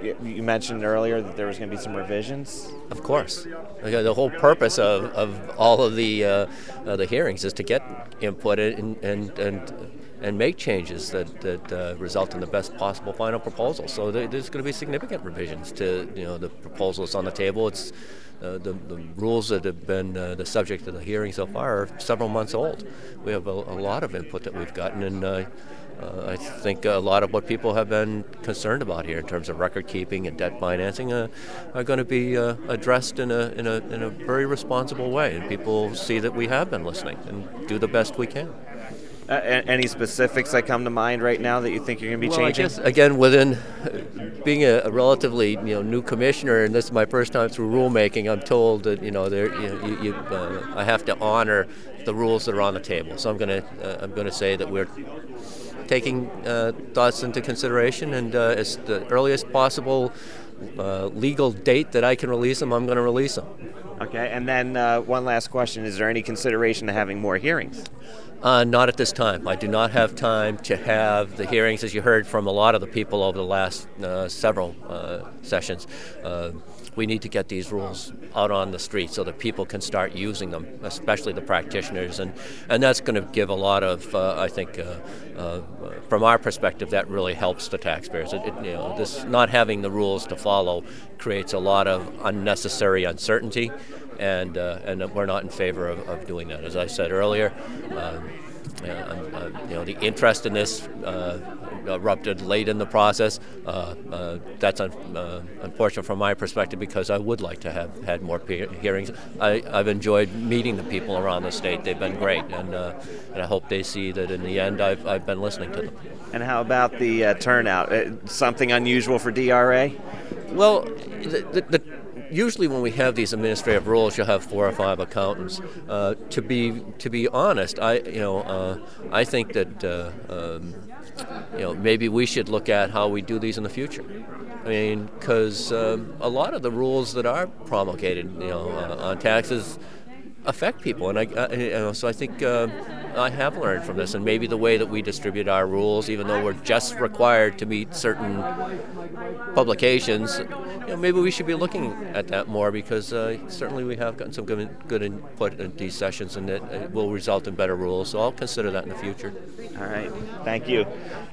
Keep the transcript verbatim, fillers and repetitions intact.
you mentioned earlier that there was going to be some revisions. Of course. Okay, the whole purpose of, of all of the uh, uh, the hearings is to get input and and and, and make changes that that uh, result in the best possible final proposal. So there, there's going to be significant revisions to you know the proposals on the table. It's uh, the, the rules that have been uh, the subject of the hearing so far are several months old. We have a, a lot of input that we've gotten, and uh, Uh, I think a lot of what people have been concerned about here in terms of record keeping and debt financing uh, are going to be uh, addressed in a, in, a, in a very responsible way. And people see that we have been listening and do the best we can. Uh, any specifics that come to mind right now that you think you're going to be well, changing? I guess, again, within being a, a relatively you know new commissioner, and this is my first time through rulemaking, I'm told that you know there you, you, you uh, I have to honor the rules that are on the table. So I'm going to uh, I'm going to say that we're taking uh, thoughts into consideration, and uh, as the earliest possible uh, legal date that I can release them, I'm going to release them. Okay, and then uh, one last question. Is there any consideration to having more hearings? Uh, not at this time. I do not have time to have the hearings, as you heard from a lot of the people over the last uh, several uh, sessions. Uh, we need to get these rules out on the street so that people can start using them, especially the practitioners, and, and that's going to give a lot of, uh, I think, uh, uh, from our perspective, that really helps the taxpayers. It, it, you know, this not having the rules to follow creates a lot of unnecessary uncertainty, and uh, and we're not in favor of, of doing that. As I said earlier, um, uh, uh, you know, the interest in this uh, erupted late in the process. Uh, uh, that's un- uh, unfortunate from my perspective, because I would like to have had more pe- hearings. I, I've enjoyed meeting the people around the state. They've been great, and uh, and I hope they see that in the end I've I've been listening to them. And how about the uh, turnout? Uh, something unusual for D R A? Well, the, the, the usually when we have these administrative rules, you'll have four or five accountants. Uh, to be to be honest, I you know uh, I think that uh, um, you know maybe we should look at how we do these in the future. I mean, because um, a lot of the rules that are promulgated, you know, uh, on taxes affect people, and I, I you know, so I think uh, I have learned from this, and maybe the way that we distribute our rules, even though we're just required to meet certain publications, you know, maybe we should be looking at that more, because uh, certainly we have gotten some good, good input in these sessions, and it, it will result in better rules. So I'll consider that in the future. All right, thank you.